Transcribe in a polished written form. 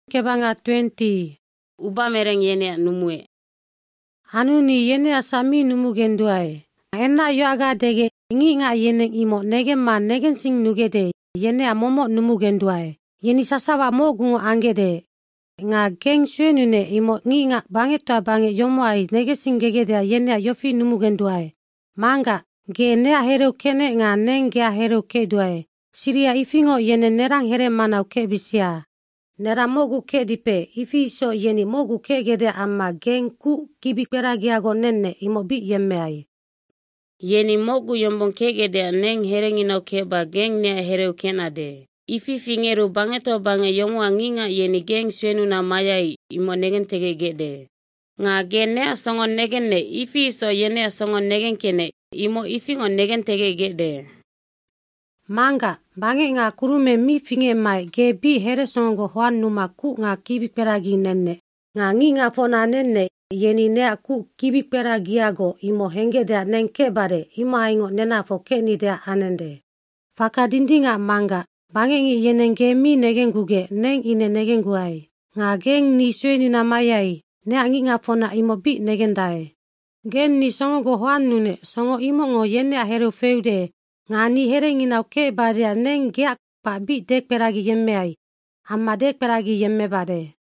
Kebanga 20. Uba mereng yenea numue. Anuni yenea sami numugenduae. Enna yo aga dege ngi nga yeneng imo negen ma negen sing nugede yenea momo numugenduae. Yeni sasawa mo gungo angede. Nga geng suenune imo ngi nga bange toa bange yomoai nege sing gegedea yenea yofi numugenduae. Manga ge nea hereu kene nga neng gea hereu keduae. Siria ifingo yene nerang here manau ke bisia. Nera mogu ke dipe ifi iso yeni mogu ke gede amma geng ku kibik peragiago nenne imo bi yemmeai. Yeni mogu yombong ke gede neng herenginau keba geng nea hereu kenade. Ifi fingeru bangeto bange yomwa nginga yeni geng suenu na mayai imo negen tege gede. Nga gen nea songon negen ne ifi iso yenea songon negen kene imo ifingo negen tege gede. Manga bange nga kurume mi finge mai ge bi here songo hoan numa ku nga kibik peragi nenne. Nga ngi nga fona nenne yeni nea ku kibik peragiago imo hengedea neng kebare imo aingo nena fo keni dea anende. Faka dindinga manga bange ngi yeneng ge mi negen guge neng ine negen guai. Nga geng ni sueni na mayai nea ngi nga fona imo bi negen dae. Gen ni songo go hoan nune songo imo ngo yenea hereu feude. Nga ni herenginau ke baria neng geak pa bi dek peragi yemmeai. Amma dek peragi yemme bare.